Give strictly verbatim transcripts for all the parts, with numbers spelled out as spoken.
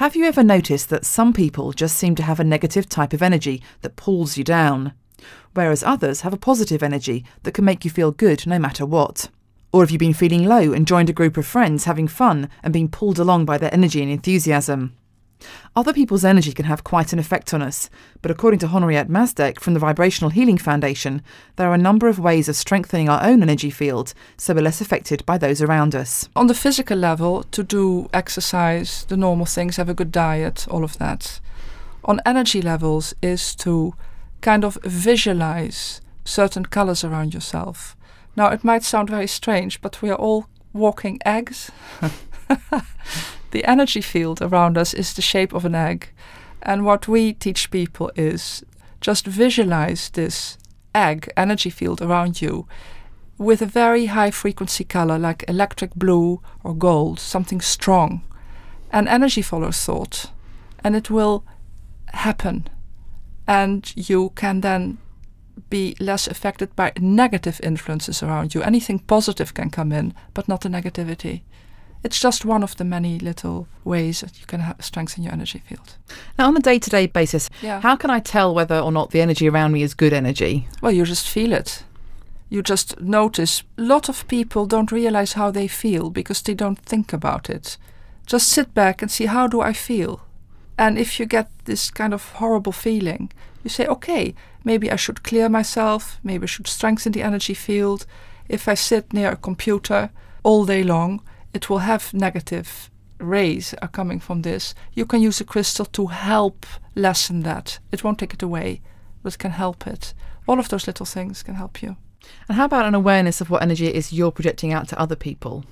Have you ever noticed that some people just seem to have a negative type of energy that pulls you down, whereas others have a positive energy that can make you feel good no matter what? Or have you been feeling low and joined a group of friends having fun and being pulled along by their energy and enthusiasm? Other people's energy can have quite an effect on us, but according to Henriette Masdek from the Vibrational Healing Foundation, there are a number of ways of strengthening our own energy field so we're less affected by those around us. On the physical level, to do exercise, the normal things, have a good diet, all of that. On energy levels is to kind of visualize certain colors around yourself. Now, it might sound very strange, but we are all walking eggs. The energy field around us is the shape of an egg. And what we teach people is just visualize this egg energy field around you with a very high frequency color like electric blue or gold, something strong. And energy follows thought. And it will happen. And you can then be less affected by negative influences around you. Anything positive can come in, but not the negativity. It's just one of the many little ways that you can ha- strengthen your energy field. Now, on a day-to-day basis, yeah. how can I tell whether or not the energy around me is good energy? Well, you just feel it. You just notice. A lot of people don't realize how they feel because they don't think about it. Just sit back and see, how do I feel? And if you get this kind of horrible feeling, you say, okay, maybe I should clear myself, maybe I should strengthen the energy field. If I sit near a computer all day long, it will have negative rays are coming from this. You can use a crystal to help lessen that. It won't take it away, but it can help it. All of those little things can help you. And how about an awareness of what energy it is you're projecting out to other people?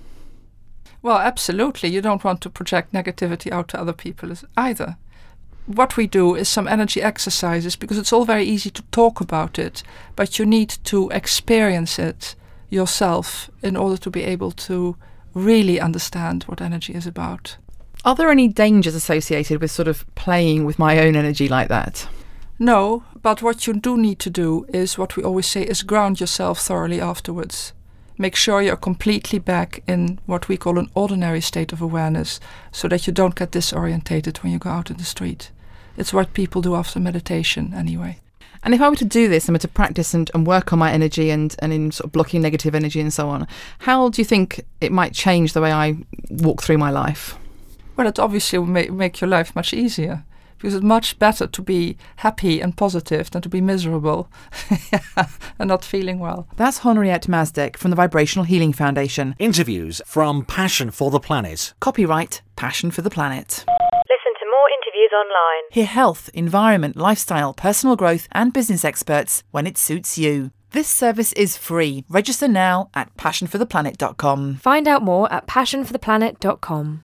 Well, absolutely. You don't want to project negativity out to other people either. What we do is some energy exercises, because it's all very easy to talk about it, but you need to experience it yourself in order to be able to really understand what energy is about. Are there any dangers associated with sort of playing with my own energy like that? No, but what you do need to do is what we always say is ground yourself thoroughly afterwards. Make sure you're completely back in what we call an ordinary state of awareness so that you don't get disorientated when you go out in the street. It's what people do after meditation anyway. And if I were to do this and were to practice and, and work on my energy and, and in sort of blocking negative energy and so on, how do you think it might change the way I walk through my life? Well, it obviously will make, make your life much easier, because it's much better to be happy and positive than to be miserable and not feeling well. That's Henriette Masdek from the Vibrational Healing Foundation. Interviews from Passion for the Planet. Copyright Passion for the Planet. Listen to more interviews online. Hear health, environment, lifestyle, personal growth and business experts when it suits you. This service is free. Register now at passion for the planet dot com. Find out more at passion for the planet dot com.